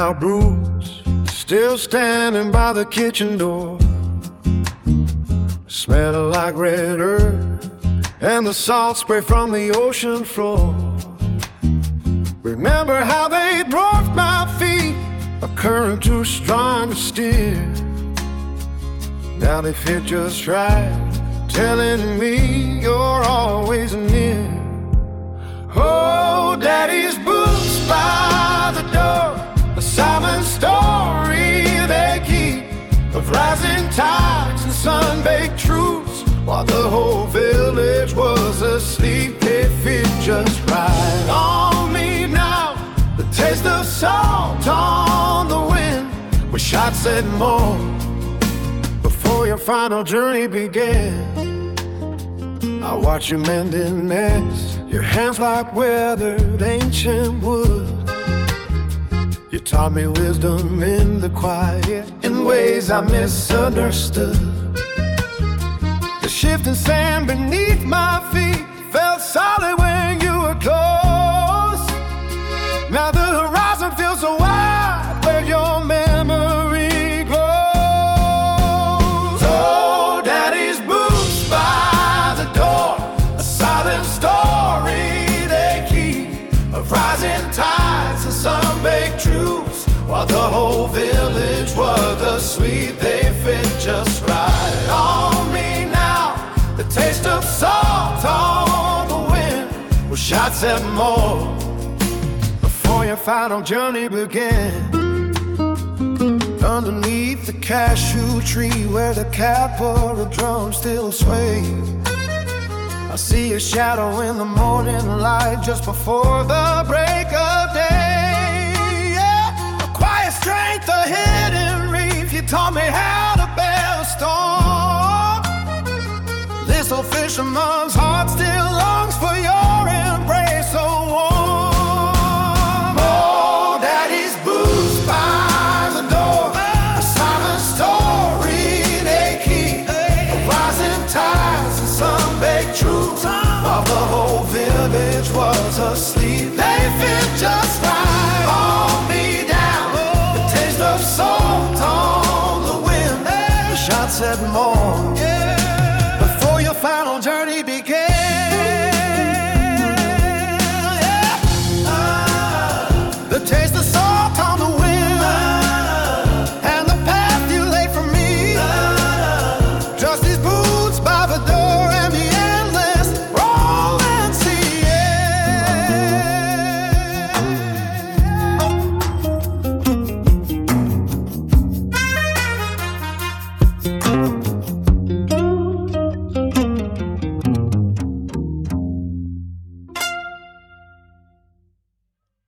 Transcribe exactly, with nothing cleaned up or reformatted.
out roots, still standing by the kitchen door, smelling like red earth and the salt spray from the ocean floor. Remember how they dwarfed my feet, a current too strong to steer. Now they fit just right, telling me you're always near. Oh, Daddy's boots by the door, a silent story they keep of rising tides and sun-baked truths. While the whole village was asleep, they fit just right on me now. The taste of salt on the wind, with shots at more before your final journey began. I watch you mending nets, your hands like weathered ancient wood. You taught me wisdom in the quiet, in ways I misunderstood. The shifting sand beneath my feet felt solid when you were close. Now the horizon feels so wide where your memory grows. Oh, Daddy's boots by the door, a silent story they keep of rising tides and sun-baked truths. While the whole village was asleep, they fit just right on me now. The taste of salt on the wind, with shots at more before your final journey began. Underneath the cashew tree where the caporal drum still sways, I see a shadow in the morning light just before the break of day. Yeah, a quiet strength, a hidden reef. You taught me how to bear a storm. This old fisherman's heart still longs for your embrace so warm. Oh, Daddy's boots by the door, a silent story they keep of rising tides and sun-baked truths. While the whole village was asleep, they fit just right on me down. The taste of salt on the wind, the shots at more